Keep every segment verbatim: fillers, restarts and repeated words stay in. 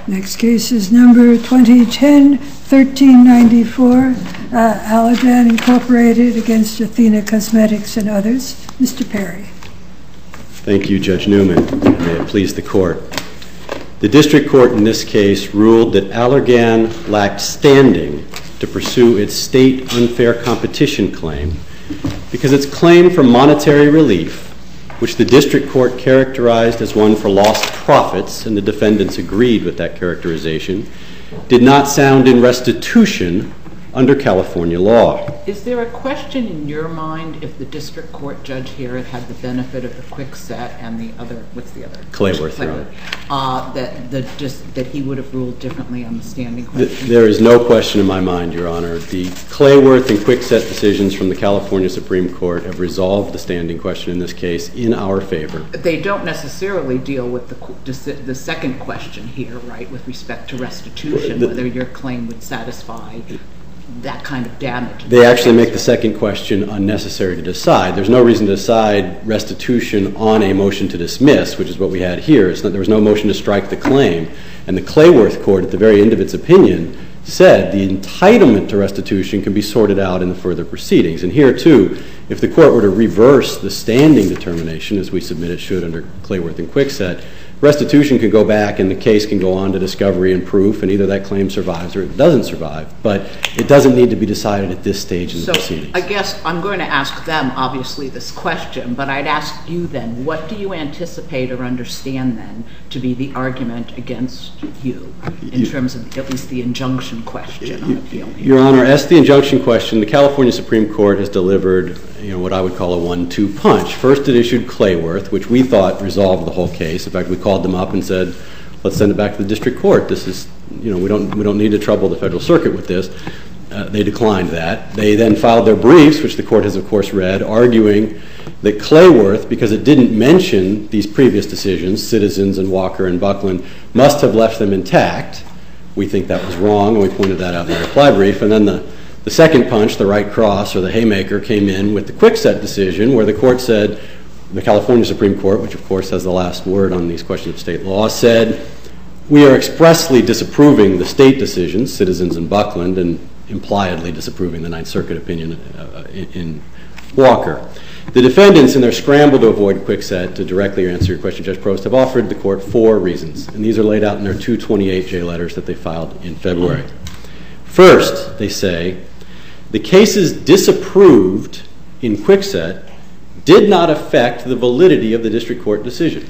Next case is number twenty ten thirteen ninety-four, uh, Allergan Incorporated against Athena Cosmetics and others. Mister Perry. Thank you, Judge Newman. May it please the Court. The District Court in this case ruled that Allergan lacked standing to pursue its state unfair competition claim because its claim for monetary relief, which the District Court characterized as one for lost profits, and the defendants agreed with that characterization, did not sound in restitution under California law. Is there a question in your mind if the District Court judge here had had the benefit of the Kwikset and the other, what's the other? Clayworth, Clayworth, uh, that, the, just, that he would have ruled differently on the standing question? There is no question in my mind, Your Honor. The Clayworth and Kwikset decisions from the California Supreme Court have resolved the standing question in this case in our favor. They don't necessarily deal with the, the second question here, right, with respect to restitution, the, whether your claim would satisfy that kind of damage. They actually make the second question unnecessary to decide. There's no reason to decide restitution on a motion to dismiss, which is what we had here. It's not, there was no motion to strike the claim. And the Clayworth court, at the very end of its opinion, said the entitlement to restitution can be sorted out in the further proceedings. And here, too, if the court were to reverse the standing determination, as we submit it should under Clayworth and Kwikset, restitution can go back and the case can go on to discovery and proof, and either that claim survives or it doesn't survive. But it doesn't need to be decided at this stage in the so proceedings. I guess I'm going to ask them, obviously, this question, but I'd ask you then, what do you anticipate or understand then to be the argument against you in you, terms of at least the injunction question on appeal here? Your Honor, as to the injunction question, the California Supreme Court has delivered, you know, what I would call a one two punch. First, it issued Clayworth, which we thought resolved the whole case. In fact, we called them up and said, let's send it back to the district court. This is, you know, we don't we don't need to trouble the federal circuit with this. Uh, they declined that. They then filed their briefs, which the court has, of course, read, arguing that Clayworth, because it didn't mention these previous decisions, Citizens and Walker and Buckland, must have left them intact. We think that was wrong, and we pointed that out in the reply brief. And then the, the second punch, the right cross, or the haymaker, came in with the Kwikset decision, where the court said, the California Supreme Court, which of course has the last word on these questions of state law, said, we are expressly disapproving the state decisions, Citizens and Buckland, and impliedly disapproving the Ninth Circuit opinion uh, in, in Walker. The defendants, in their scramble to avoid Kwikset, to directly answer your question, Judge Prost, have offered the court four reasons, and these are laid out in their two twenty-eight J letters that they filed in February. First, they say, the cases disapproved in Kwikset did not affect the validity of the district court decision.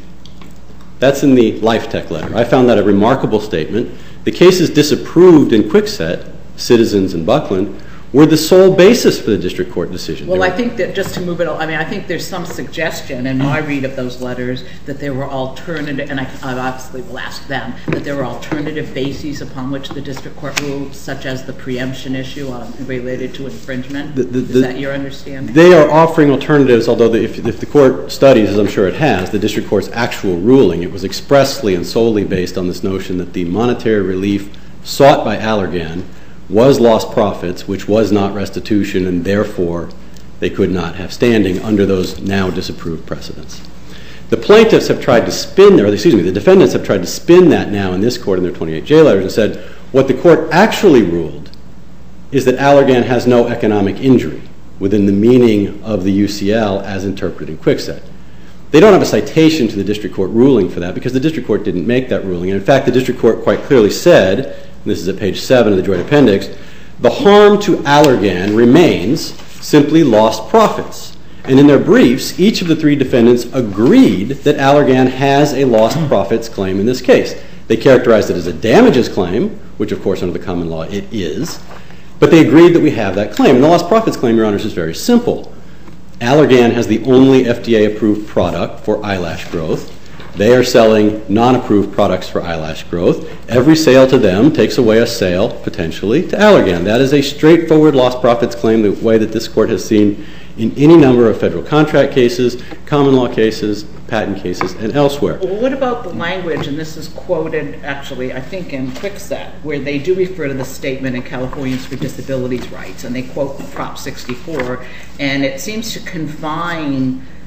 That's in the LifeTech letter. I found that a remarkable statement. The cases disapproved in Kwikset, Citizens and Buckland, were the sole basis for the district court decision. Well, I think that just to move it, I mean, I think there's some suggestion in my read of those letters that there were alternative, and I, I obviously will ask them, that there were alternative bases upon which the district court ruled, such as the preemption issue on, related to infringement. The, the, Is the, that your understanding? They are offering alternatives, although the, if, if the court studies, as I'm sure it has, the district court's actual ruling, it was expressly and solely based on this notion that the monetary relief sought by Allergan was lost profits, which was not restitution, and therefore they could not have standing under those now disapproved precedents. The plaintiffs have tried to spin, or excuse me, the defendants have tried to spin that now in this court in their twenty-eight J letters and said what the court actually ruled is that Allergan has no economic injury within the meaning of the U C L as interpreted in Kwikset. They don't have a citation to the district court ruling for that because the district court didn't make that ruling. And in fact, the district court quite clearly said, and this is at page seven of the joint appendix, the harm to Allergan remains simply lost profits. And in their briefs, each of the three defendants agreed that Allergan has a lost profits claim in this case. They characterized it as a damages claim, which of course under the common law it is, but they agreed that we have that claim. And the lost profits claim, Your Honors, is very simple. Allergan has the only F D A-approved product for eyelash growth. They are selling non-approved products for eyelash growth. Every sale to them takes away a sale, potentially, to Allergan. That is a straightforward lost profits claim, the way that this court has seen in any number of federal contract cases, common law cases, patent cases, and elsewhere. Well, what about the language, and this is quoted, actually, I think in Kwikset, where they do refer to the statement in Californians for Disabilities Rights, and they quote Prop sixty-four, and it seems to confine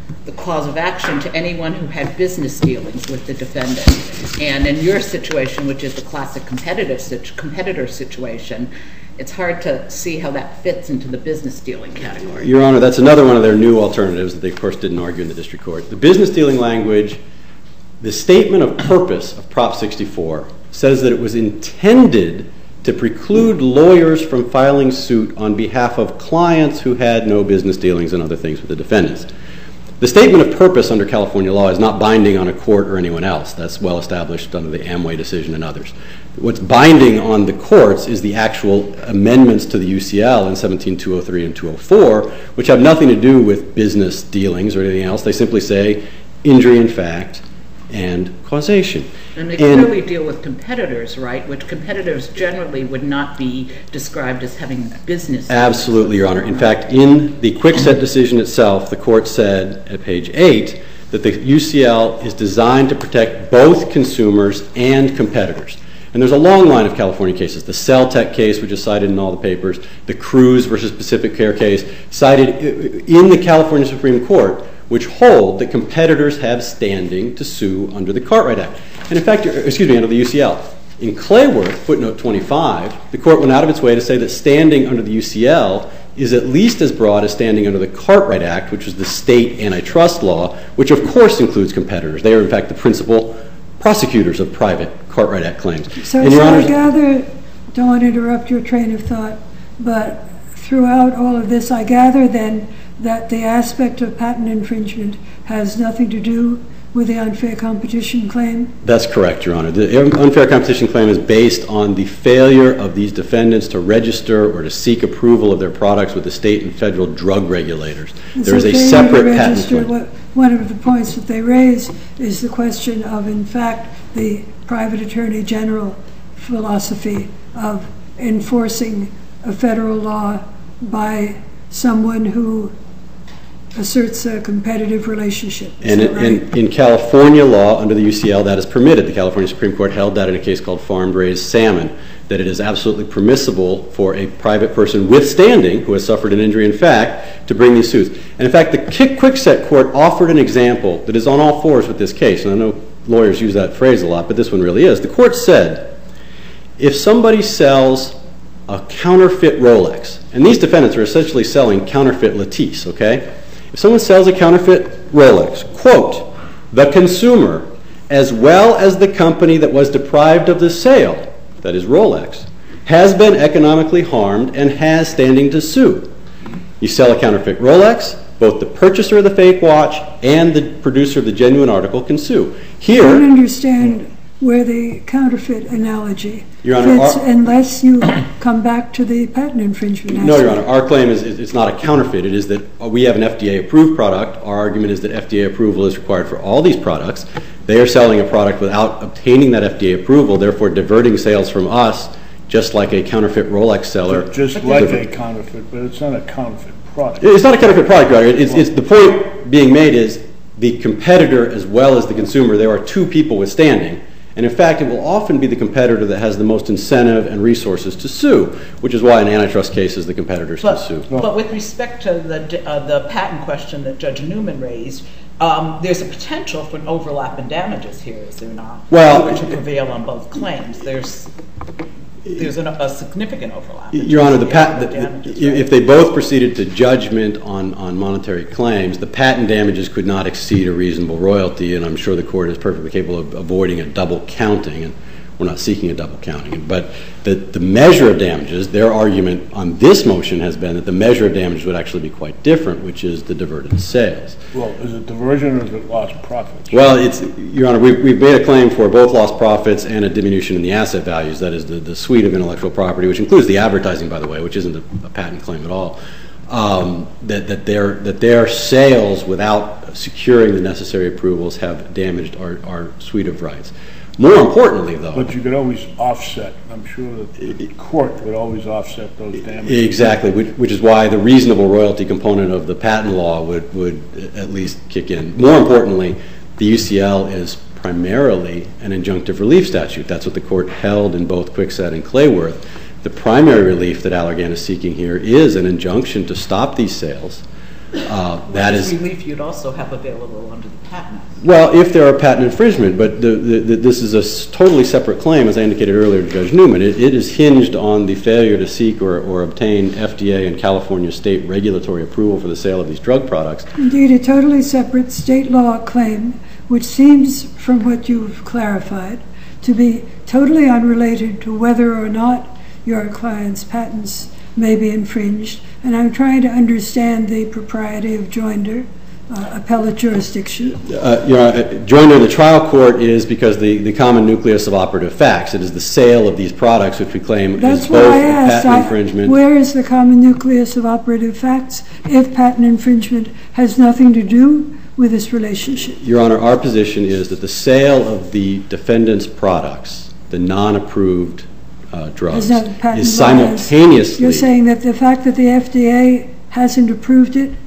the cause of action to anyone who had business dealings with the defendant. And in your situation, which is the classic competitive situ- competitor situation, it's hard to see how that fits into the business dealing category. Your Honor, that's another one of their new alternatives that they, of course, didn't argue in the district court. The business dealing language, the statement of purpose of Prop sixty-four says that it was intended to preclude lawyers from filing suit on behalf of clients who had no business dealings and other things with the defendants. The statement of purpose under California law is not binding on a court or anyone else. That's well established under the Amway decision and others. What's binding on the courts is the actual amendments to the U C L in seventeen two oh three and two oh four, which have nothing to do with business dealings or anything else. They simply say injury in fact and causation. And they clearly deal with competitors, right, which competitors generally would not be described as having business. Absolutely, Your Honor. In fact, in the Kwikset decision itself, the court said at page eight that the U C L is designed to protect both consumers and competitors. And there's a long line of California cases. The Celtec case, which is cited in all the papers, the Cruz versus Pacific Care case, cited in the California Supreme Court, which hold that competitors have standing to sue under the Cartwright Act. And in fact, excuse me, under the U C L. In Clayworth, footnote twenty-five, the court went out of its way to say that standing under the U C L is at least as broad as standing under the Cartwright Act, which is the state antitrust law, which of course includes competitors. They are in fact the principal prosecutors of private Cartwright Act claims. So, and so Your I Honor's, gather, don't want to interrupt your train of thought, but throughout all of this, I gather then that the aspect of patent infringement has nothing to do with the unfair competition claim? That's correct, Your Honor. The unfair competition claim is based on the failure of these defendants to register or to seek approval of their products with the state and federal drug regulators. And there so is a separate patent register, claim. what, one of the points that they raise is the question of, in fact, the private attorney general philosophy of enforcing a federal law by someone who asserts a competitive relationship. And Is that right? in, in California law, under the U C L, that is permitted. The California Supreme Court held that in a case called farm-raised salmon, that it is absolutely permissible for a private person with standing, who has suffered an injury in fact, to bring these suits. And in fact, the Kwikset court offered an example that is on all fours with this case, and I know lawyers use that phrase a lot, but this one really is. The court said, if somebody sells a counterfeit Rolex, and these defendants are essentially selling counterfeit Latisse, okay? If someone sells a counterfeit Rolex, quote, the consumer, as well as the company that was deprived of the sale, that is Rolex, has been economically harmed and has standing to sue. You sell a counterfeit Rolex, both the purchaser of the fake watch and the producer of the genuine article can sue. Here, I don't understand where the counterfeit analogy Your Honor, fits our, unless you come back to the patent infringement aspect. No, Your Honor. Our claim is it's not a counterfeit. It is that we have an F D A-approved product. Our argument is that F D A approval is required for all these products. They are selling a product without obtaining that F D A approval, therefore diverting sales from us, just like a counterfeit Rolex seller. Just like a counterfeit, but it's not a counterfeit product. It's not a counterfeit product, Your Honor. It's, it's, the point being made is the competitor as well as the consumer, there are two people with standing. And in fact, it will often be the competitor that has the most incentive and resources to sue, which is why in antitrust cases the competitors but, can sue. But with respect to the, uh, the patent question that Judge Newman raised, um, there's a potential for an overlap in damages here, is there not? Well, to prevail on both claims. There's there's an, a significant overlap. Your Honor, the patent, the damages, if right? they both proceeded to judgment on, on monetary claims, the patent damages could not exceed a reasonable royalty, and I'm sure the court is perfectly capable of avoiding a double counting, and we're not seeking a double counting. But the, the measure of damages, their argument on this motion has been that the measure of damages would actually be quite different, which is the diverted sales. Well, is it diversion or is it lost profits? Well, it's, Your Honor, we've, we've made a claim for both lost profits and a diminution in the asset values. That is the, the suite of intellectual property, which includes the advertising, by the way, which isn't a, a patent claim at all, um, that, that, their, that their sales without securing the necessary approvals have damaged our, our suite of rights. More importantly, though... But you could always offset. I'm sure that the court would always offset those damages. Exactly, which, which is why the reasonable royalty component of the patent law would, would at least kick in. More importantly, the U C L is primarily an injunctive relief statute. That's what the court held in both Kwikset and Clayworth. The primary relief that Allergan is seeking here is an injunction to stop these sales Uh, that This is relief you'd also have available under the patent. well, if there are patent infringement, but the, the, the, this is a s- totally separate claim, as I indicated earlier to Judge Newman. It, it is hinged on the failure to seek or, or obtain F D A and California state regulatory approval for the sale of these drug products. Indeed, a totally separate state law claim, which seems, from what you've clarified, to be totally unrelated to whether or not your client's patents may be infringed. And I'm trying to understand the propriety of joinder, uh, appellate jurisdiction. Uh, you know, joinder in the trial court is because the, the common nucleus of operative facts. It is the sale of these products which we claim That's is why both I a asked, patent I, infringement. where is the common nucleus of operative facts if patent infringement has nothing to do with this relationship? Your Honor, our position is that the sale of the defendant's products, the non-approved uh, drugs, There's no patent is law. simultaneously... You're saying that the fact that the F D A hasn't approved it,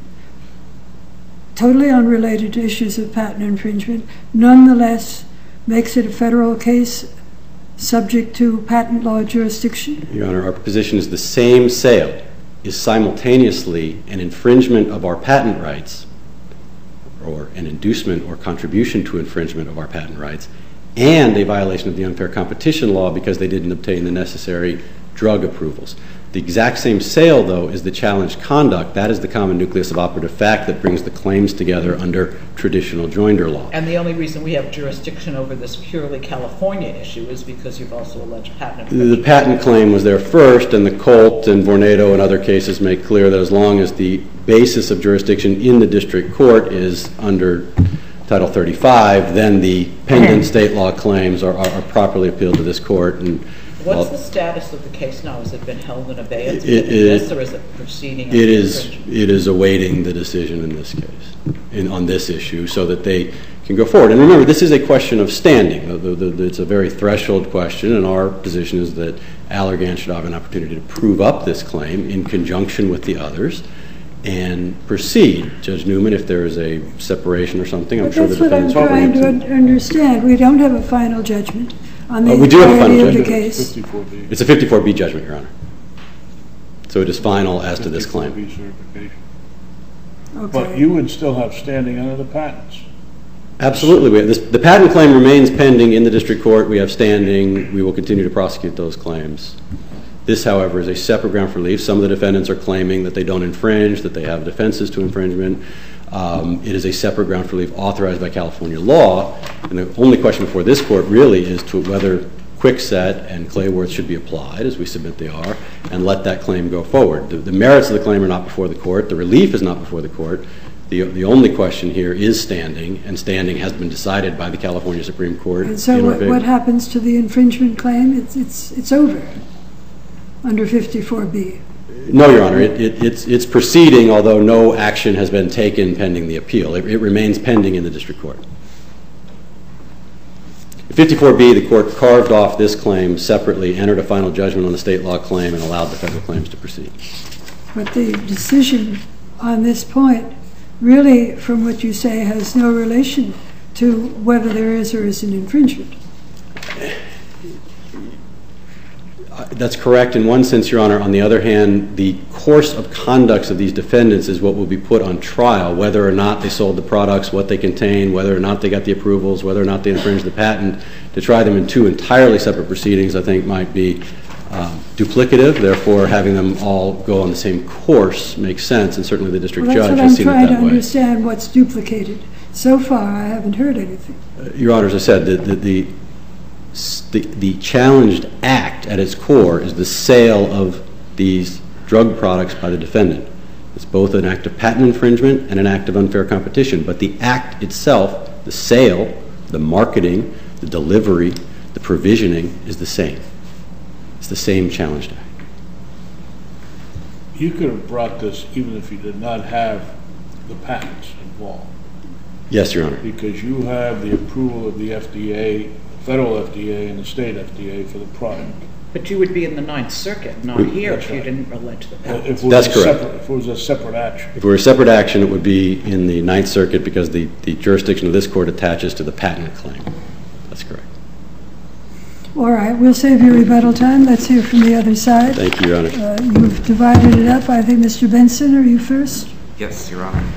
totally unrelated to issues of patent infringement, nonetheless makes it a federal case subject to patent law jurisdiction? Your Honor, our position is the same sale is simultaneously an infringement of our patent rights or an inducement or contribution to infringement of our patent rights and a violation of the unfair competition law because they didn't obtain the necessary drug approvals. The exact same sale, though, is the challenged conduct. That is the common nucleus of operative fact that brings the claims together under traditional joinder law. And the only reason we have jurisdiction over this purely California issue is because you've also alleged patent infringement. The patent claim was there first, and the Colt and Vornado and other cases make clear that as long as the basis of jurisdiction in the district court is under Title thirty-five, then the pending state law claims are, are, are properly appealed to this court. And what's the status of the case now? Has it been held in abeyance It- in it- this, or is it proceeding? It is, it is awaiting the decision in this case, in, on this issue, so that they can go forward. And remember, this is a question of standing. The, the, the, it's a very threshold question, and our position is that Allergan should have an opportunity to prove up this claim in conjunction with the others and proceed. Judge Newman, if there is a separation or something, I'm But sure the that's what I'm defendants will trying to bring it un- understand. We don't have a final judgment on the Uh, we do have a final entirety of the judgment. case. fifty-four B. It's a fifty-four B judgment, Your Honor. So it is final as to this claim. fifty-four B certification. Okay. But you would still have standing under the patents. Absolutely. We have this, the patent claim remains pending in the district court. We have standing. We will continue to prosecute those claims. This, however, is a separate ground for relief. Some of the defendants are claiming that they don't infringe, that they have defenses to infringement. Um, it is a separate ground for relief authorized by California law. And the only question before this court really is to whether Kwikset and Clayworth should be applied, as we submit they are, and let that claim go forward. The, the merits of the claim are not before the court. The relief is not before the court. The, the only question here is standing, and standing has been decided by the California Supreme Court. And so in our what, favor. what happens to the infringement claim? It's, it's, it's over under fifty-four B. No, Your Honor. It, it, it's, it's proceeding, although no action has been taken pending the appeal. It, it remains pending in the district court. In fifty-four B, the court carved off this claim separately, entered a final judgment on the state law claim, and allowed the federal claims to proceed. But the decision on this point really, from what you say, has no relation to whether there is or isn't infringement. Uh, That's correct in one sense, Your Honor. On the other hand, the course of conducts of these defendants is what will be put on trial, whether or not they sold the products, what they contain, whether or not they got the approvals, whether or not they infringed the patent. To try them in two entirely separate proceedings, I think, might be um, duplicative. Therefore, having them all go on the same course makes sense, and certainly the district Well, judge has that's seen what it I'm that trying to way. understand, what's duplicated. So far, I haven't heard anything. Uh, Your Honor, as I said, the, the, the The, the challenged act at its core is the sale of these drug products by the defendant. It's both an act of patent infringement and an act of unfair competition, but the act itself, the sale, the marketing, the delivery, the provisioning is the same. It's the same challenged act. You could have brought this even if you did not have the patents involved, Yes, Your Honor. because you have the approval of the F D A, federal F D A, and the state F D A for the product. But you would be in the Ninth Circuit, not We- here, That's if you right. didn't allege the Uh, patent. If it was That's a correct. separate- If it was a separate action. If it were a separate action, it would be in the Ninth Circuit because the, the jurisdiction of this court attaches to the patent claim. That's correct. All right, we'll save you rebuttal time. Let's hear from the other side. Thank you, Your Honor. Uh, You've divided it up. I think, Mister Benson, are you first? Yes, Your Honor.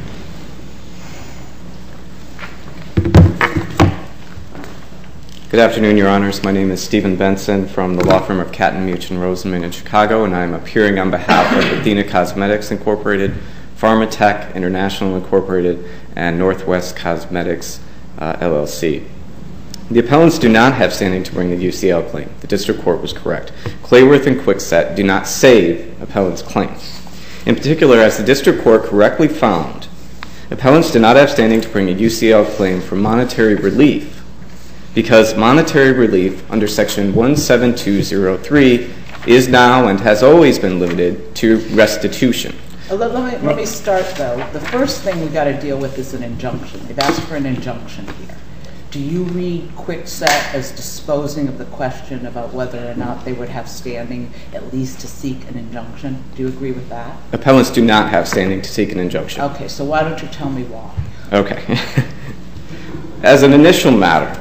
Good afternoon, Your Honors. My name is Stephen Benson from the law firm of Catton, Much and Rosenman in Chicago, and I am appearing on behalf of Athena Cosmetics Incorporated, Pharmatech International Incorporated, and Northwest Cosmetics uh, L L C. The appellants do not have standing to bring the U C L claim. The district court was correct. Clayworth and Kwikset do not save appellants' claim. In particular, as the district court correctly found, appellants do not have standing to bring a U C L claim for monetary relief because monetary relief under Section one seven two zero three is now and has always been limited to restitution. Uh, Let, let me, let me start, though. The first thing we've got to deal with is an injunction. They've asked for an injunction here. Do you read Kwikset as disposing of the question about whether or not they would have standing at least to seek an injunction? Do you agree with that? Appellants do not have standing to seek an injunction. Okay, so why don't you tell me why? Okay. As an initial matter,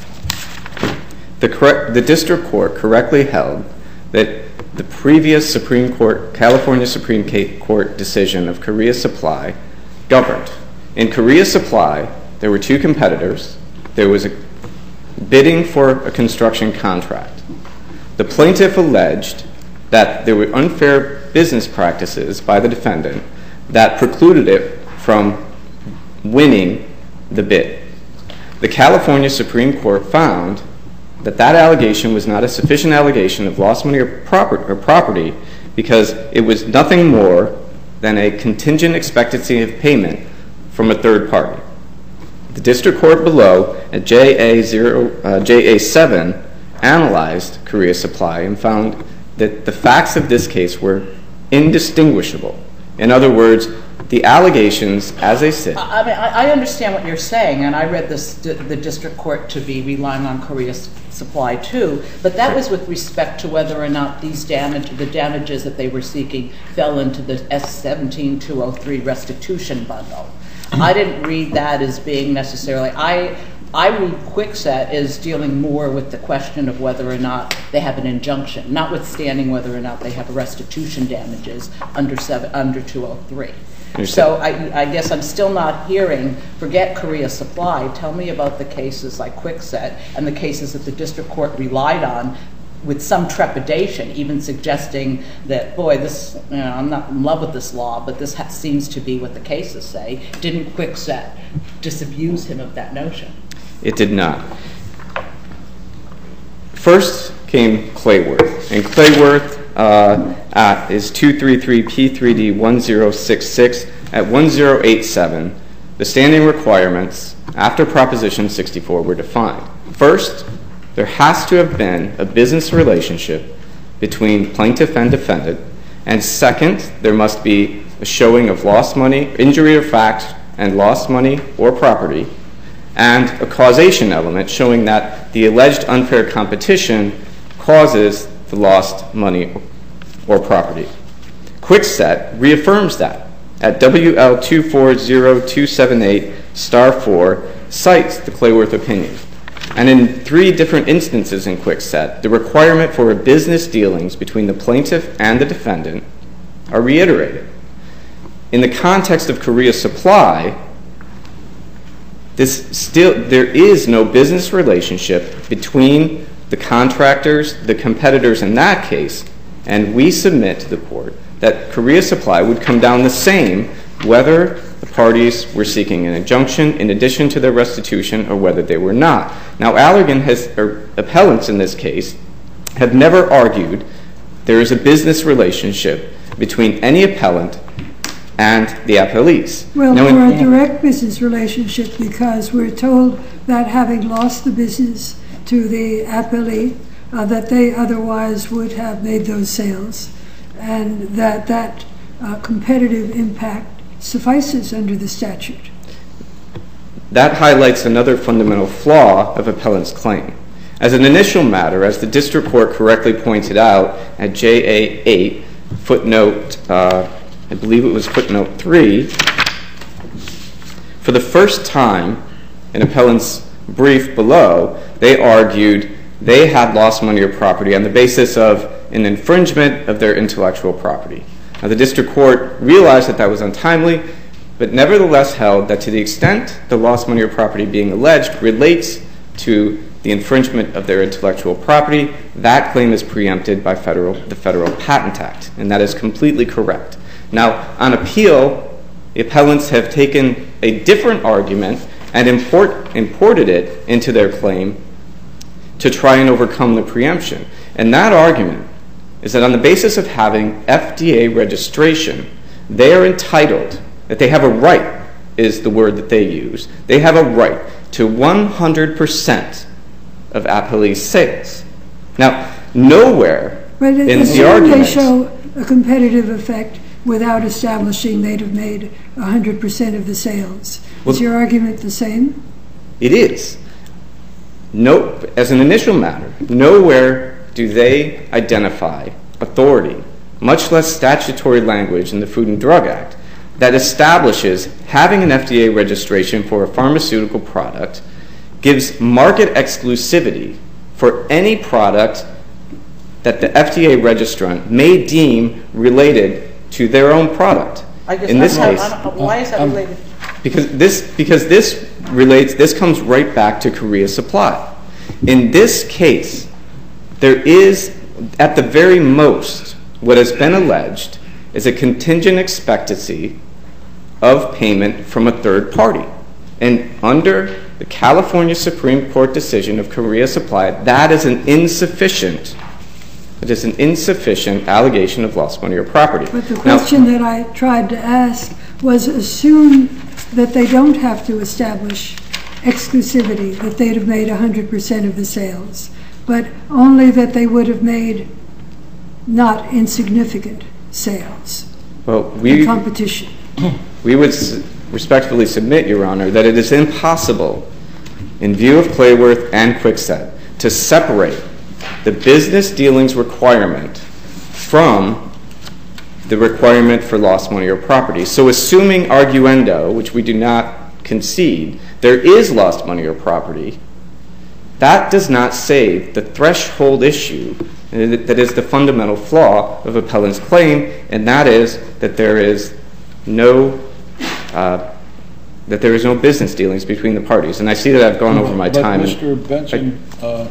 the, correct, the district court correctly held that the previous Supreme Court, California Supreme Court decision of Korea Supply governed. In Korea Supply, there were two competitors. There was a bidding for a construction contract. The plaintiff alleged that there were unfair business practices by the defendant that precluded it from winning the bid. The California Supreme Court found that that allegation was not a sufficient allegation of lost money or property, or property because it was nothing more than a contingent expectancy of payment from a third party. The district court below at J A zero, uh, J A seven analyzed Korea Supply and found that the facts of this case were indistinguishable. In other words, the allegations as they sit. I mean, I understand what you're saying, and I read this, the district court to be relying on Korea Supply too, but that was with respect to whether or not these damage, the damages that they were seeking fell into the S seventeen two oh three restitution bundle. I didn't read that as being necessarily, I I read Kwikset as dealing more with the question of whether or not they have an injunction, notwithstanding whether or not they have restitution damages under seven, under two oh three. So I, I guess I'm still not hearing, forget Korea Supply, tell me about the cases like Kwikset and the cases that the district court relied on with some trepidation, even suggesting that, boy, this, you know, I'm not in love with this law, but this ha- seems to be what the cases say. Didn't Kwikset disabuse him of that notion? It did not. First came Clayworth, and Clayworth uh, uh, is two thirty-three P three D one zero six six at one zero eight seven. The standing requirements after Proposition sixty-four were defined. First, there has to have been a business relationship between plaintiff and defendant, and second, there must be a showing of lost money, injury or fact, and lost money or property, and a causation element showing that the alleged unfair competition causes the lost money or property. Kwikset reaffirms that at W L two four zero two seven eight star four cites the Clayworth opinion. And in three different instances in Kwikset, the requirement for a business dealings between the plaintiff and the defendant are reiterated. In the context of Korea Supply, this still there is no business relationship between the contractors, the competitors in that case, and we submit to the court that Korea Supply would come down the same whether the parties were seeking an injunction in addition to their restitution or whether they were not. Now, Allergan has, or appellants in this case, have never argued there is a business relationship between any appellant and the appellees. Well, now, for in, a direct business relationship, because we're told that having lost the business to the appellee, uh, that they otherwise would have made those sales, and that that uh, competitive impact suffices under the statute. That highlights another fundamental flaw of appellant's claim. As an initial matter, as the district court correctly pointed out at J A eight, footnote, uh, I believe it was footnote three, for the first time in appellant's brief below, they argued they had lost money or property on the basis of an infringement of their intellectual property. Now, the district court realized that that was untimely, but nevertheless held that to the extent the lost money or property being alleged relates to the infringement of their intellectual property, that claim is preempted by federal, the Federal Patent Act, and that is completely correct. Now, on appeal, the appellants have taken a different argument and import, imported it into their claim to try and overcome the preemption. And that argument is that on the basis of having F D A registration, they are entitled, that they have a right, is the word that they use, they have a right to one hundred percent of Appellee's sales. Now, nowhere But in assume the argument... they show a competitive effect without establishing they'd have made one hundred percent of the sales. Well, is your argument the same? It is. No, as an initial matter, nowhere do they identify authority, much less statutory language in the Food and Drug Act, that establishes having an F D A registration for a pharmaceutical product gives market exclusivity for any product that the F D A registrant may deem related to their own product. I guess in this I'm, case, I'm, I'm, why is that related? Because this, because this relates, this comes right back to Korea Supply. In this case, there is, at the very most, what has been alleged is a contingent expectancy of payment from a third party. And under the California Supreme Court decision of Korea Supply, that is an insufficient, it is an insufficient allegation of lost money or property. But the question now, that I tried to ask was assume that they don't have to establish exclusivity, that they'd have made one hundred percent of the sales, but only that they would have made not insignificant sales well, we, in competition. We would respectfully submit, Your Honor, that it is impossible, in view of Clayworth and Kwikset, to separate the business dealings requirement from the requirement for lost money or property. So assuming arguendo, which we do not concede, there is lost money or property, that does not save the threshold issue that is the fundamental flaw of appellant's claim, and that is that there is no uh, that there is no business dealings between the parties. And I see that I've gone over my but time. But Mister Benson, I, uh,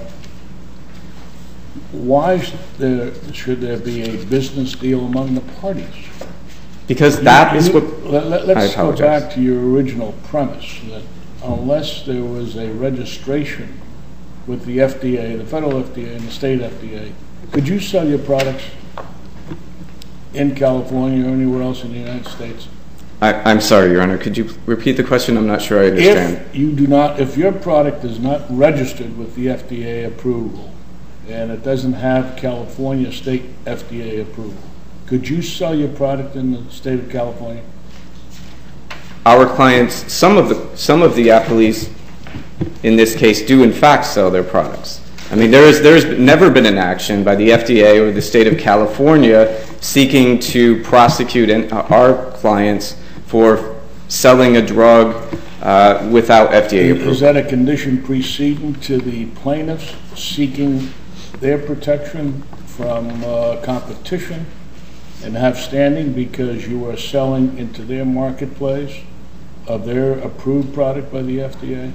why should there, should there be a business deal among the parties? Because that you, is you, what... Let, let, let's I go apologize. back to your original premise that unless there was a registration with the F D A, the federal F D A and the state F D A, could you sell your products in California or anywhere else in the United States? I, I'm sorry, Your Honor. Could you repeat the question? I'm not sure I understand. If you do not, if your product is not registered with the F D A approval and it doesn't have California state F D A approval, could you sell your product in the state of California? Our clients, some of the some of the appellees in this case do in fact sell their products. I mean, there is there's never been an action by the F D A or the state of California seeking to prosecute an, uh, our clients for selling a drug uh, without F D A approval. Is that a condition preceding to the plaintiffs seeking their protection from uh, competition and have standing because you are selling into their marketplace of their approved product by the F D A?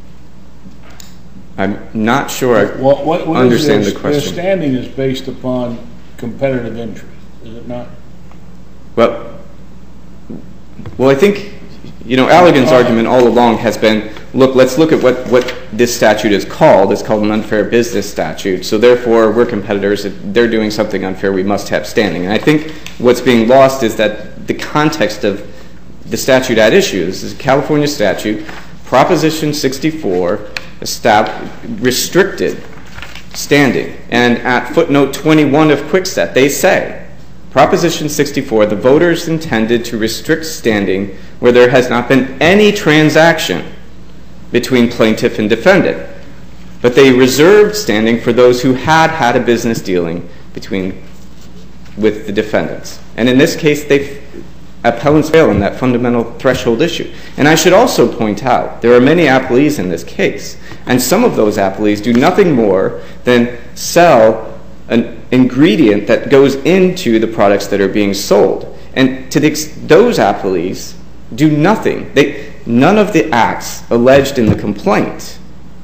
I'm not sure I what, what, what understand their, the question. Their standing is based upon competitive interest, is it not? Well, well, I think, you know, Allergan's uh, argument all along has been, look, let's look at what, what this statute is called. It's called an unfair business statute. So therefore, we're competitors. If they're doing something unfair, we must have standing. And I think what's being lost is that the context of the statute at issue, this is a California statute, Proposition sixty-four restricted standing. And at footnote twenty-one of Kwikset, they say, Proposition sixty-four, the voters intended to restrict standing where there has not been any transaction between plaintiff and defendant. But they reserved standing for those who had had a business dealing between with the defendants. And in this case, they appellants fail in that fundamental threshold issue. And I should also point out, there are many appellees in this case, and some of those appellees do nothing more than sell an ingredient that goes into the products that are being sold. And to the ex- those appellees do nothing. They, none of the acts alleged in the complaint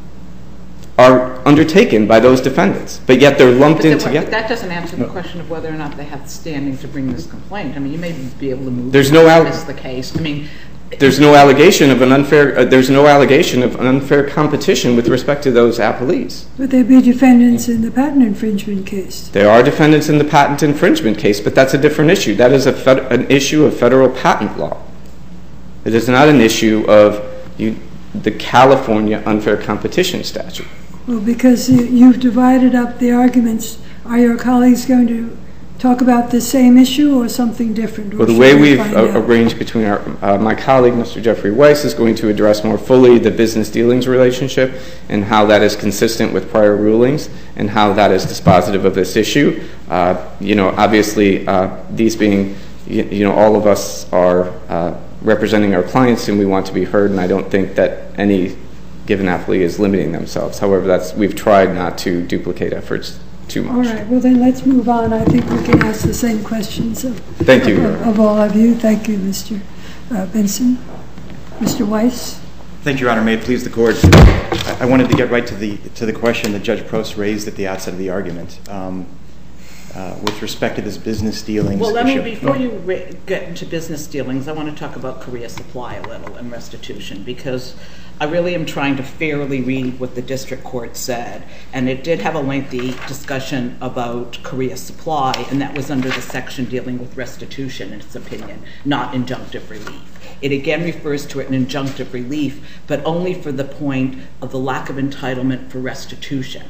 are undertaken by those defendants, but yet they're lumped in together. But that doesn't answer the question of whether or not they have standing to bring this complaint. I mean, you may be able to move There's no al- this the case. I mean, there's no allegation of an unfair. Uh, there's no allegation of an unfair competition with respect to those appellees. Would there be defendants in the patent infringement case? There are defendants in the patent infringement case, but that's a different issue. That is a fed- an issue of federal patent law. It is not an issue of you, the California unfair competition statute. Well, because you've divided up the arguments, are your colleagues going to talk about the same issue or something different? Well, the way we've uh, arranged between our, uh, my colleague, Mister Jeffrey Weiss, is going to address more fully the business dealings relationship and how that is consistent with prior rulings and how that is dispositive of this issue. Uh, you know, obviously, uh, these being, you, you know, all of us are uh, representing our clients and we want to be heard, and I don't think that any given appellee is limiting themselves. However, that's we've tried not to duplicate efforts too much. All right. Well, then let's move on. I think we can ask the same questions of, Thank you, of, of all of you. Thank you, Mister Uh, Benson. Mister Weiss. Thank you, Your Honor. May it please the Court. I, I wanted to get right to the to the question that Judge Prost raised at the outset of the argument. Um, Uh, with respect to this business dealings well, let issue. me, before you re- get into business dealings, I want to talk about Korea Supply a little and restitution, because I really am trying to fairly read what the district court said, and it did have a lengthy discussion about Korea Supply, and that was under the section dealing with restitution, in its opinion, not injunctive relief. It again refers to it in injunctive relief, but only for the point of the lack of entitlement for restitution.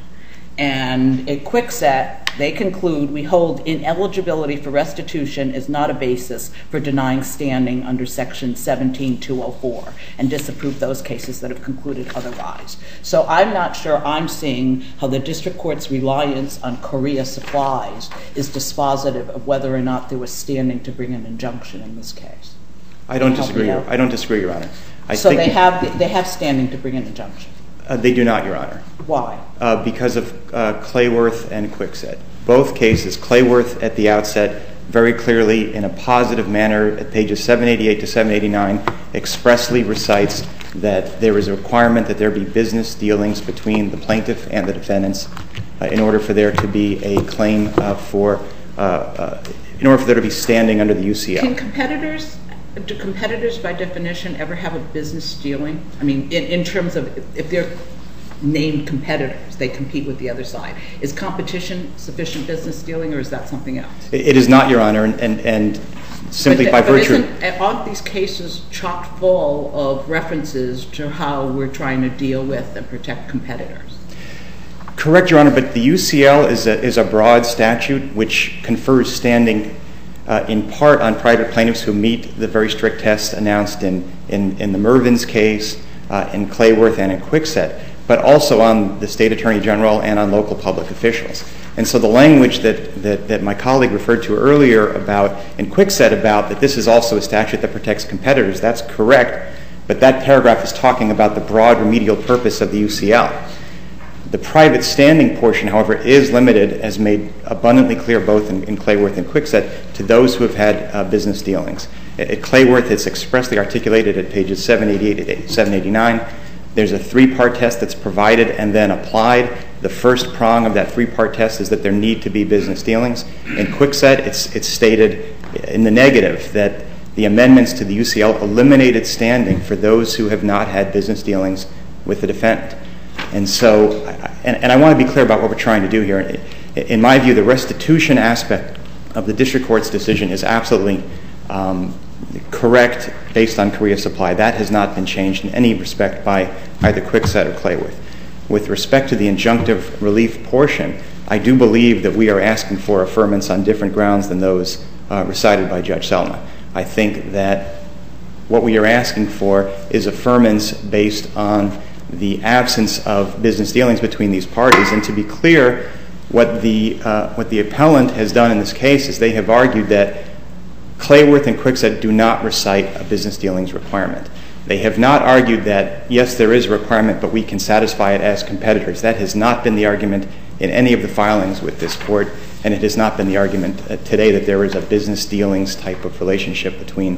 And at Kwikset, they conclude, we hold ineligibility for restitution is not a basis for denying standing under Section seventeen two oh four, and disapprove those cases that have concluded otherwise. So I'm not sure I'm seeing how the district court's reliance on Korea Supplies is dispositive of whether or not there was standing to bring an injunction in this case. I don't disagree. Your, I don't disagree, Your Honor. I so think they have they have standing to bring an injunction. Uh, they do not, Your Honor. Why? Uh, because of uh, Clayworth and Kwikset. Both cases, Clayworth at the outset, very clearly in a positive manner at pages seven eighty-eight to seven eighty-nine, expressly recites that there is a requirement that there be business dealings between the plaintiff and the defendants uh, in order for there to be a claim uh, for, uh, uh, in order for there to be standing under the U C L. Can competitors... Do competitors, by definition, ever have a business dealing? I mean, in, in terms of if they're named competitors, they compete with the other side. Is competition sufficient business dealing, or is that something else? It, it is not, Your Honor, and, and, and simply but, by but virtue... Isn't, aren't these cases chock full of references to how we're trying to deal with and protect competitors? Correct, Your Honor, but the U C L is a, is a broad statute which confers standing Uh, in part on private plaintiffs who meet the very strict tests announced in, in, in the Mervyn's case, uh, in Clayworth, and in Kwikset, but also on the State Attorney General and on local public officials. And so the language that, that, that my colleague referred to earlier about, in Kwikset, about that this is also a statute that protects competitors, that's correct, but that paragraph is talking about the broad remedial purpose of the U C L. The private standing portion, however, is limited, as made abundantly clear both in, in Clayworth and Kwikset, to those who have had uh, business dealings. At, at Clayworth, it's expressly articulated at pages seven eighty-eight to seven eighty-nine. There's a three-part test that's provided and then applied. The first prong of that three-part test is that there need to be business dealings. In Kwikset, it's, it's stated in the negative that the amendments to the U C L eliminated standing for those who have not had business dealings with the defendant. And so, and, and I want to be clear about what we're trying to do here. In my view, the restitution aspect of the district court's decision is absolutely um, correct based on Korea Supply. That has not been changed in any respect by either Kwikset or Clayworth. With respect to the injunctive relief portion, I do believe that we are asking for affirmance on different grounds than those uh, recited by Judge Selma. I think that what we are asking for is affirmance based on the absence of business dealings between these parties. And to be clear, what the uh, what the appellant has done in this case is they have argued that Clayworth and Kwikset do not recite a business dealings requirement. They have not argued that, yes, there is a requirement, but we can satisfy it as competitors. That has not been the argument in any of the filings with this court, and it has not been the argument uh, today that there is a business dealings type of relationship between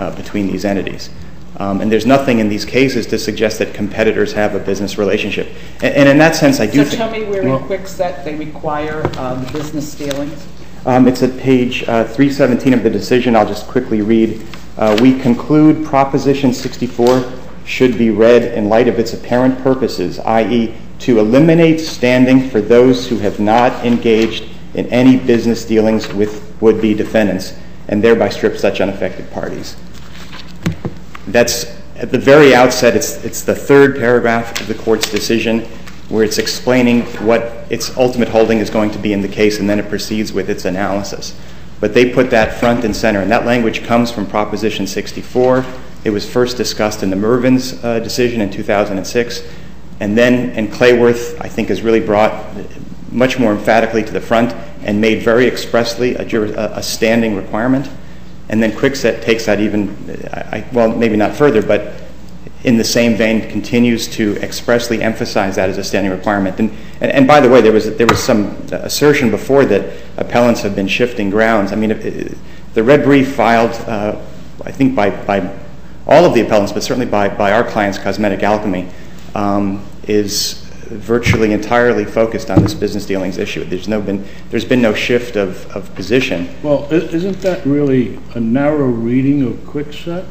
uh, between these entities. Um, and there's nothing in these cases to suggest that competitors have a business relationship. And, and in that sense, I do So think... tell me where in Kwikset they require um, business dealings? Um, it's at page uh, three seventeen of the decision. I'll just quickly read. Uh, we conclude Proposition sixty-four should be read in light of its apparent purposes, that is to eliminate standing for those who have not engaged in any business dealings with would-be defendants and thereby strip such unaffected parties. That's at the very outset. It's, it's the third paragraph of the court's decision where it's explaining what its ultimate holding is going to be in the case, and then it proceeds with its analysis. But they put that front and center, and that language comes from Proposition sixty-four. It was first discussed in the Mervyn's uh, decision in two thousand six, and then, and Clayworth, I think, has really brought much more emphatically to the front and made very expressly a, jur- a standing requirement. And then Kwikset takes that even, I, well, maybe not further, but in the same vein, continues to expressly emphasize that as a standing requirement. And, and, and by the way, there was there was some assertion before that appellants have been shifting grounds. I mean, it, it, the red brief filed, uh, I think, by, by all of the appellants, but certainly by, by our clients, Cosmetic Alchemy, um, is virtually entirely focused on this business dealings issue. There's no been there's been no shift of, of position. Well, i- isn't that really a narrow reading of Kwikset?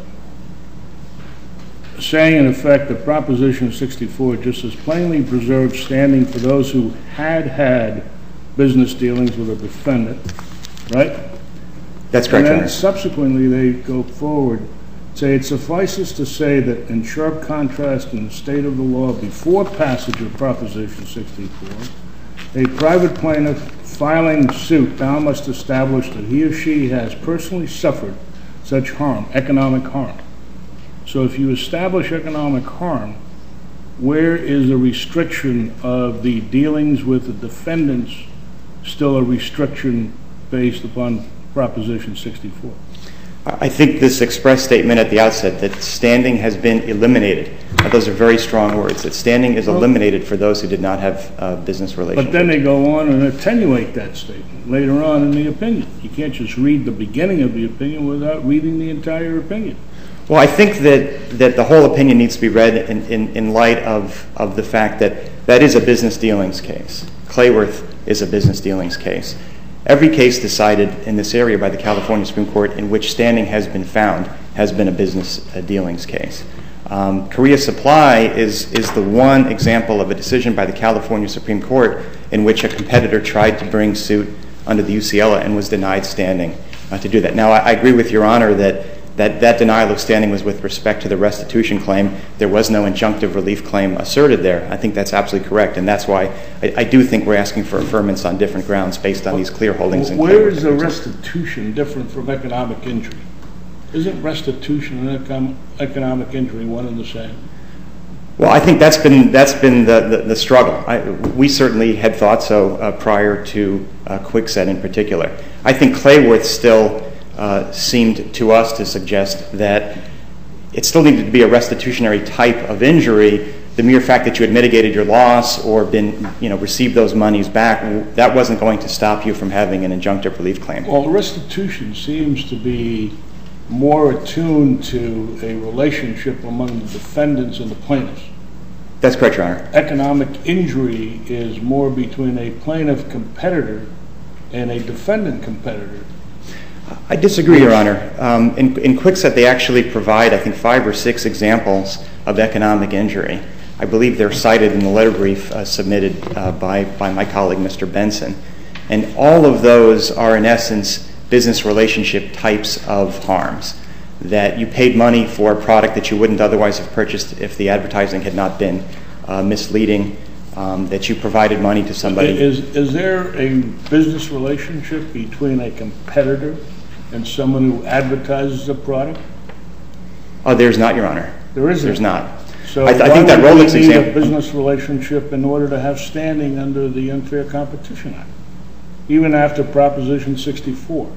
Saying, in effect, that Proposition sixty-four just as plainly preserves standing for those who had had business dealings with a defendant, right? That's correct, And Your then Honor. subsequently they go forward, say it suffices to say that in sharp contrast in the state of the law before passage of Proposition sixty-four, a private plaintiff filing suit now must establish that he or she has personally suffered such harm, economic harm. So if you establish economic harm, where is the restriction of the dealings with the defendants still a restriction based upon Proposition sixty-four? I think this express statement at the outset that standing has been eliminated, uh, those are very strong words, that standing is eliminated for those who did not have uh, business relationships. But then they go on and attenuate that statement later on in the opinion. You can't just read the beginning of the opinion without reading the entire opinion. Well, I think that, that the whole opinion needs to be read in, in, in light of, of the fact that that is a business dealings case. Clayworth is a business dealings case. Every case decided in this area by the California Supreme Court in which standing has been found has been a business uh, dealings case. Um, Korea Supply is, is the one example of a decision by the California Supreme Court in which a competitor tried to bring suit under the U C L A and was denied standing uh, to do that. Now, I, I agree with Your Honor that That, that denial of standing was with respect to the restitution claim. There was no injunctive relief claim asserted there. I think that's absolutely correct, and that's why I, I do think we're asking for affirmance on different grounds based on these clear holdings. in Where Clayworth. is the restitution different from economic injury? Isn't restitution and econ- economic injury one and the same? Well, I think that's been that's been the, the, the struggle. I, we certainly had thought so uh, prior to uh, Kwikset in particular. I think Clayworth still Uh, seemed to us to suggest that it still needed to be a restitutionary type of injury. The mere fact that you had mitigated your loss or been, you know, received those monies back, that wasn't going to stop you from having an injunctive relief claim. Well, restitution seems to be more attuned to a relationship among the defendants and the plaintiffs. That's correct, Your Honor. Economic injury is more between a plaintiff competitor and a defendant competitor. I disagree, Your Honor. Um, in, in Kwikset, they actually provide, I think, five or six examples of economic injury. I believe they're cited in the letter brief uh, submitted uh, by, by my colleague, Mister Benson. And all of those are, in essence, business relationship types of harms, that you paid money for a product that you wouldn't otherwise have purchased if the advertising had not been uh, misleading, um, that you provided money to somebody. Is, is there a business relationship between a competitor and someone who advertises a product? Oh, there's not, Your Honor. There isn't. There's not. So I, th- I why think that would we Rolex need example. a business relationship in order to have standing under the Unfair Competition Act, even after Proposition sixty-four?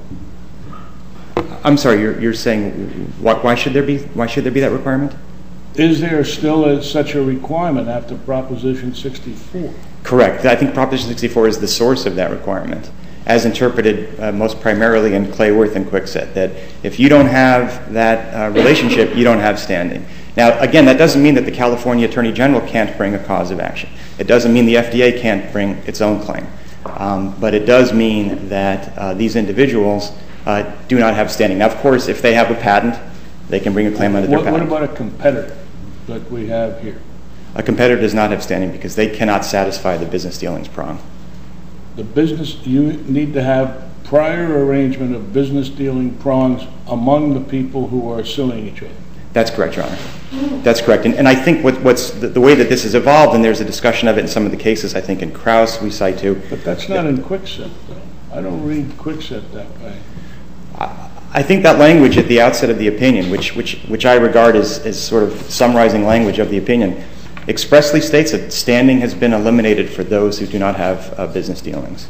I'm sorry. You're, you're saying why, why should there be why should there be that requirement? Is there still a, such a requirement after Proposition sixty-four? Correct. I think Proposition sixty-four is the source of that requirement. as interpreted uh, most primarily in Clayworth and Kwikset, that if you don't have that uh, relationship, you don't have standing. Now, again, that doesn't mean that the California Attorney General can't bring a cause of action. It doesn't mean the F D A can't bring its own claim. Um, but it does mean that uh, these individuals uh, do not have standing. Now, of course, if they have a patent, they can bring a claim under their What, patent. what about a competitor that we have here? A competitor does not have standing because they cannot satisfy the business dealings prong. The business, you need to have prior arrangement of business dealing prongs among the people who are suing each other. That's correct, Your Honor. That's correct. And, and I think what, what's the, the way that this has evolved, and there's a discussion of it in some of the cases, I think in Krause we cite too. But that's not in Kwikset, though. I don't read Kwikset that way. I, I think that language at the outset of the opinion, which, which, which I regard as, as sort of summarizing language of the opinion, expressly states that standing has been eliminated for those who do not have uh, business dealings.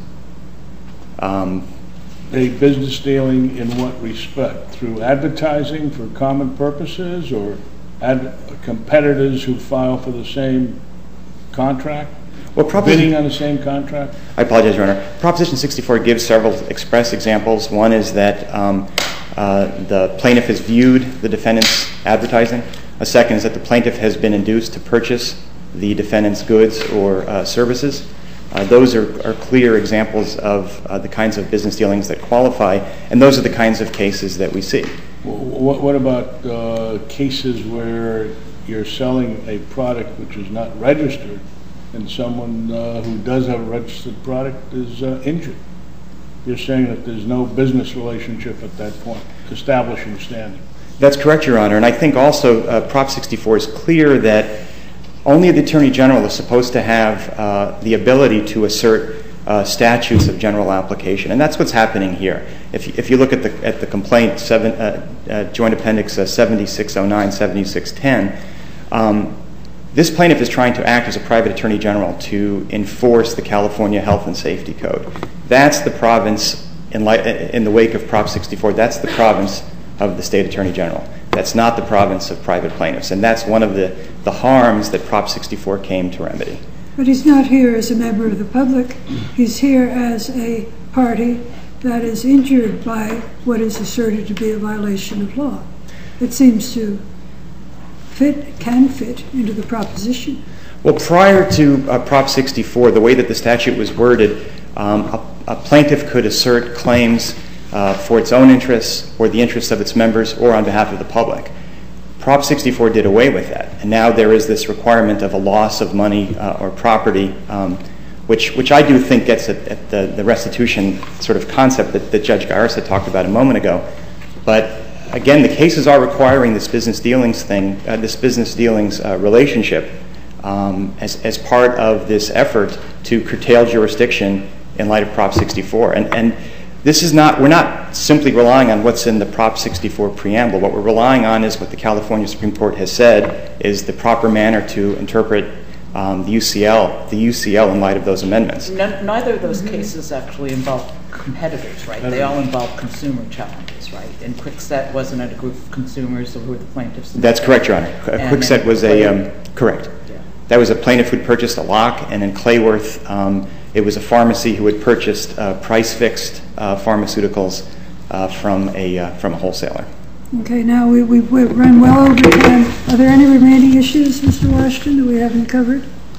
Um, A business dealing in what respect? Through advertising for common purposes, or ad competitors who file for the same contract? well, Bidding on the same contract? I apologize, Your Honor. Proposition sixty-four gives several express examples. One is that um, uh, the plaintiff has viewed the defendant's advertising. A second is that the plaintiff has been induced to purchase the defendant's goods or uh, services. Uh, those are, are clear examples of uh, the kinds of business dealings that qualify, and those are the kinds of cases that we see. What, what about uh, cases where you're selling a product which is not registered and someone uh, who does have a registered product is uh, injured? You're saying that there's no business relationship at that point, establishing standing. That's correct, Your Honor. And I think also uh, Prop sixty-four is clear that only the Attorney General is supposed to have uh, the ability to assert uh, statutes of general application, and that's what's happening here. If you, if you look at the at the complaint, seven, uh, uh, Joint Appendix uh, seventy-six oh nine, seventy-six ten, um, this plaintiff is trying to act as a private Attorney General to enforce the California Health and Safety Code. That's the province, in, light, in the wake of Prop sixty-four, that's the province of the State Attorney General. That's not the province of private plaintiffs, and that's one of the, the harms that Prop sixty-four came to remedy. But he's not here as a member of the public. He's here as a party that is injured by what is asserted to be a violation of law. It seems to fit, can fit into the proposition. Well, prior to uh, Prop sixty-four, the way that the statute was worded, um, a, a plaintiff could assert claims Uh, for its own interests or the interests of its members or on behalf of the public. Prop sixty-four did away with that, and now there is this requirement of a loss of money uh, or property, um, which which I do think gets at, at the, the restitution sort of concept that, that Judge Garris had talked about a moment ago. But again, the cases are requiring this business dealings thing, uh, this business dealings uh, relationship um, as, as part of this effort to curtail jurisdiction in light of Prop sixty-four. And, and This is not, we're not simply relying on what's in the Prop sixty-four preamble. What we're relying on is what the California Supreme Court has said is the proper manner to interpret um, the U C L, the U C L in light of those amendments. No, neither of those cases actually involve competitors, right? They all involve consumer challenges, right? And Kwikset wasn't a group of consumers who were the plaintiffs. That's correct, Your Honor. Kwikset was a, um, correct. Yeah. That was a plaintiff who'd purchased a lock, and in Clayworth, um, it was a pharmacy who had purchased uh, price-fixed uh, pharmaceuticals uh, from a uh, from a wholesaler. Okay, now we, we've, we've run well over time. Are there any remaining issues, Mister Washington, that we haven't covered?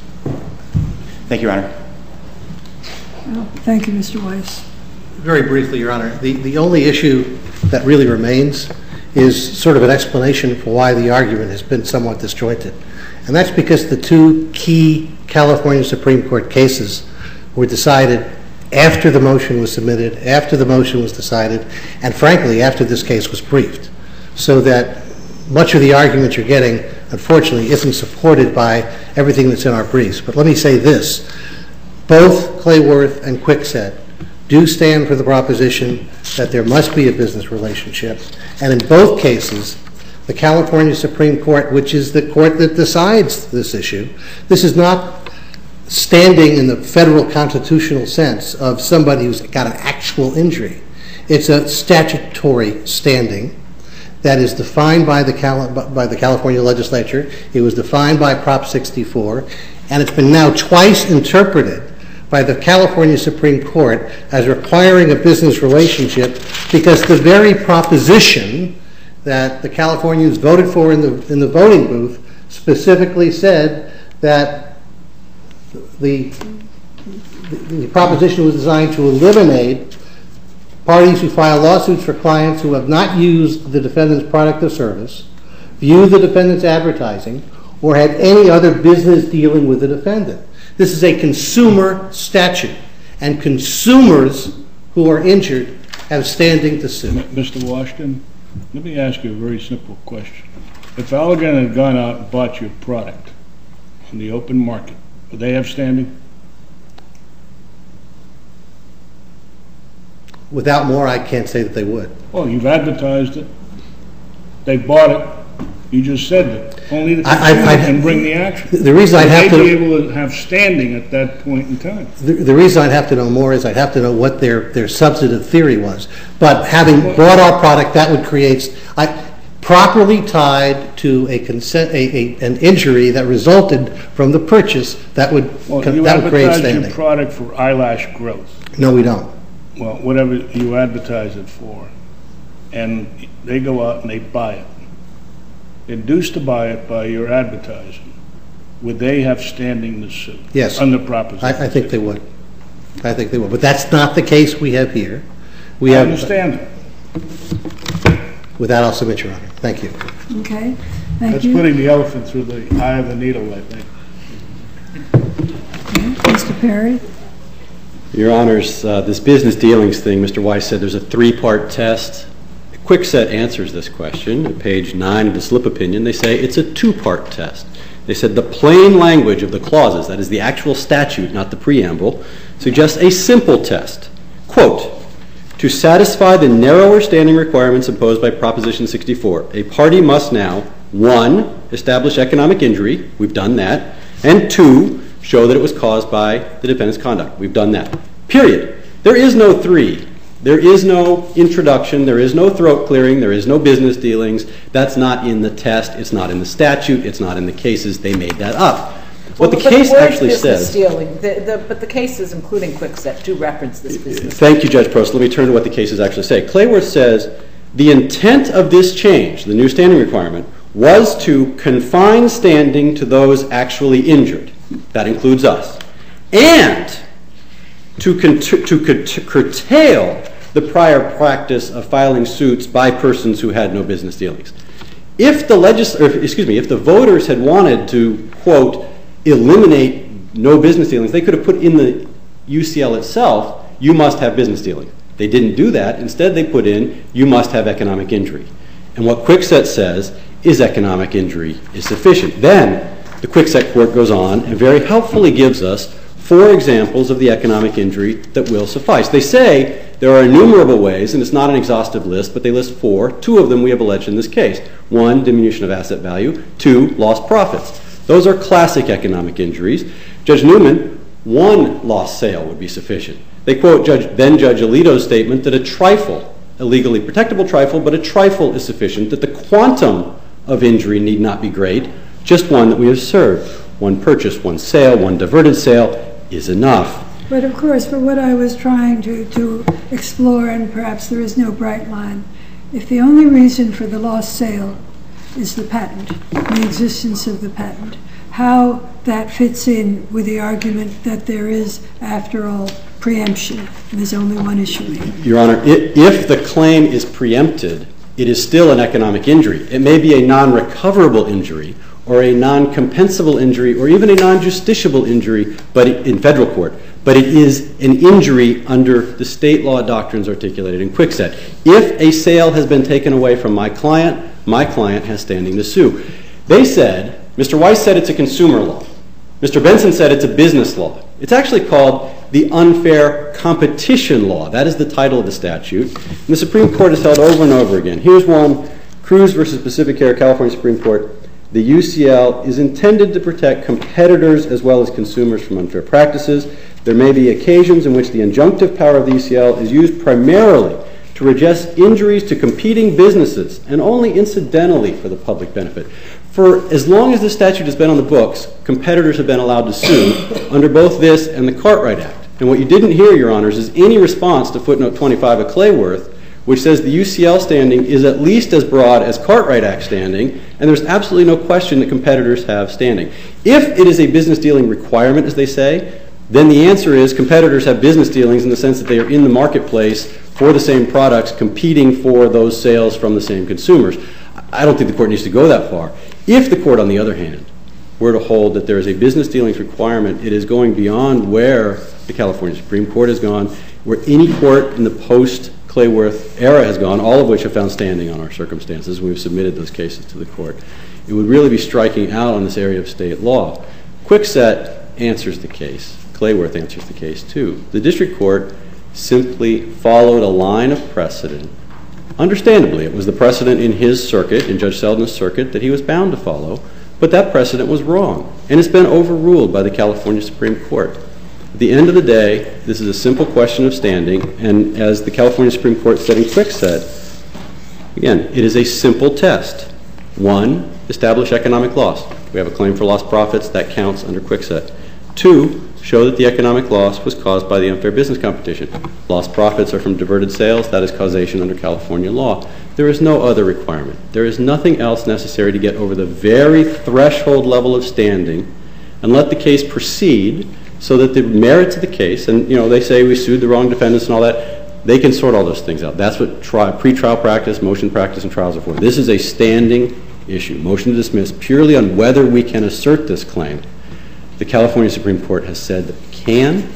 Thank you, Your Honor. Well, thank you, Mister Weiss. Very briefly, Your Honor, the, the only issue that really remains is sort of an explanation for why the argument has been somewhat disjointed. And that's because the two key California Supreme Court cases were decided after the motion was submitted, after the motion was decided, and frankly, after this case was briefed. So that much of the argument you're getting, unfortunately, isn't supported by everything that's in our briefs. But let me say this. Both Clayworth and Kwikset do stand for the proposition that there must be a business relationship. And in both cases, the California Supreme Court, which is the court that decides this issue, this is not standing in the federal constitutional sense of somebody who's got an actual injury. It's a statutory standing that is defined by the, Cali- by the California legislature. It was defined by Prop sixty-four, and it's been now twice interpreted by the California Supreme Court as requiring a business relationship because the very proposition that the Californians voted for in the, in the voting booth specifically said that the, the, the proposition was designed to eliminate parties who file lawsuits for clients who have not used the defendant's product or service, view the defendant's advertising, or had any other business dealing with the defendant. This is a consumer statute, and consumers who are injured have standing to sue. Mister Washington, let me ask you a very simple question. If Allergan had gone out and bought your product in the open market, would they have standing? Without more, I can't say that they would. Well, you've advertised it. They bought it. You just said that only the I- consumer I- can bring the action. The reason I'd have They'd be to able to have standing at that point in time. the, the reason I'd have to know more is I'd have to know what their, their substantive theory was. But having bought our product, that would create I, properly tied to a consent a, a an injury that resulted from the purchase that would Well, that you would create advertise standing. your product for eyelash growth. No, we don't. Well, whatever you advertise it for, and they go out and they buy it, induced to buy it by your advertising, would they have standing to sue? Yes. Under Proposition I, I think they would. I think they would. But that's not the case we have here. We I have, understand that. With that, I'll submit, Your Honor. Thank you. Okay, thank That's you. putting the elephant through the eye of the needle, I think. Okay, Mister Perry? Your Honors, uh, this business dealings thing, Mister Weiss said there's a three-part test. Kwikset answers this question. At page nine of the slip opinion, they say it's a two-part test. They said the plain language of the clauses, that is the actual statute, not the preamble, suggests a simple test. Quote, to satisfy the narrower standing requirements imposed by Proposition sixty-four, a party must now, one, establish economic injury. We've done that. And two, show that it was caused by the defendant's conduct. We've done that. Period. There is no three. There is no introduction. There is no throat clearing. There is no business dealings. That's not in the test. It's not in the statute. It's not in the cases. They made that up. What the Well, but case word actually business says... dealing, the, the, but the cases, including Kwikset, do reference this business. Thank you, Judge Prost. Let me turn to what the cases actually say. Clayworth says the intent of this change, the new standing requirement, was to confine standing to those actually injured. That includes us. And to, to, to curtail the prior practice of filing suits by persons who had no business dealings. If the legis- or, excuse me, if the voters had wanted to, quote, eliminate no business dealings, they could have put in the U C L itself, you must have business dealing. They didn't do that. Instead, they put in, you must have economic injury. And what Kwikset says is economic injury is sufficient. Then the Kwikset court goes on and very helpfully gives us four examples of the economic injury that will suffice. They say there are innumerable ways, and it's not an exhaustive list, but they list four. Two of them we have alleged in this case. One, diminution of asset value. Two, lost profits. Those are classic economic injuries. Judge Newman, one lost sale would be sufficient. They quote Judge, then Judge Alito's statement that a trifle, a legally protectable trifle, but a trifle is sufficient, that the quantum of injury need not be great, just one that we have served. One purchase, one sale, one diverted sale is enough. But of course, for what I was trying to, to explore, and perhaps there is no bright line, if the only reason for the lost sale is the patent, the existence of the patent, how that fits in with the argument that there is, after all, preemption, and there's only one issue here. Your Honor, if the claim is preempted, it is still an economic injury. It may be a non-recoverable injury, or a non-compensable injury, or even a non-justiciable injury, but in federal court. But it is an injury under the state law doctrines articulated in Kwikset. If a sale has been taken away from my client, my client has standing to sue. They said, Mister Weiss said it's a consumer law. Mister Benson said it's a business law. It's actually called the unfair competition law. That is the title of the statute. And the Supreme Court has held over and over again. Here's one, Cruz versus Pacific Air, California Supreme Court. The U C L is intended to protect competitors as well as consumers from unfair practices. There may be occasions in which the injunctive power of the U C L is used primarily to redress injuries to competing businesses and only incidentally for the public benefit. For as long as this statute has been on the books, competitors have been allowed to sue under both this and the Cartwright Act. And what you didn't hear, Your Honors, is any response to footnote twenty-five of Clayworth, which says the U C L standing is at least as broad as Cartwright Act standing, and there's absolutely no question that competitors have standing. If it is a business dealing requirement, as they say, then the answer is competitors have business dealings in the sense that they are in the marketplace for the same products, competing for those sales from the same consumers. I don't think the court needs to go that far. If the court, on the other hand, were to hold that there is a business dealings requirement, it is going beyond where the California Supreme Court has gone, where any court in the post-Clayworth era has gone, all of which have found standing on our circumstances. We've submitted those cases to the court. It would really be striking out on this area of state law. Kwikset answers the case. Clayworth answers the case, too. The district court simply followed a line of precedent. Understandably, it was the precedent in his circuit, in Judge Selden's circuit, that he was bound to follow, but that precedent was wrong, and it's been overruled by the California Supreme Court. At the end of the day, this is a simple question of standing, and as the California Supreme Court said in Kwikset, again, it is a simple test. One, establish economic loss. We have a claim for lost profits. That counts under Kwikset. Two, show that the economic loss was caused by the unfair business competition. Lost profits are from diverted sales. That is causation under California law. There is no other requirement. There is nothing else necessary to get over the very threshold level of standing and let the case proceed so that the merits of the case, and you know they say we sued the wrong defendants and all that, they can sort all those things out. That's what tri- pre-trial practice, motion practice, and trials are for. This is a standing issue, motion to dismiss, purely on whether we can assert this claim. The California Supreme Court has said that we can.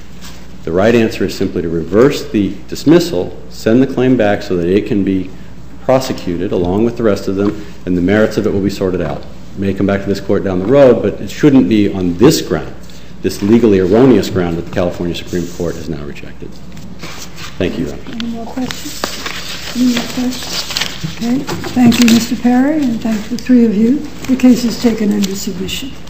The right answer is simply to reverse the dismissal, send the claim back so that it can be prosecuted along with the rest of them, and the merits of it will be sorted out. It may come back to this court down the road, but it shouldn't be on this ground, this legally erroneous ground that the California Supreme Court has now rejected. Thank you, Your Honor. Any more questions? Any more questions? Okay. Thank you, Mister Perry, and thank the three of you. The case is taken under submission.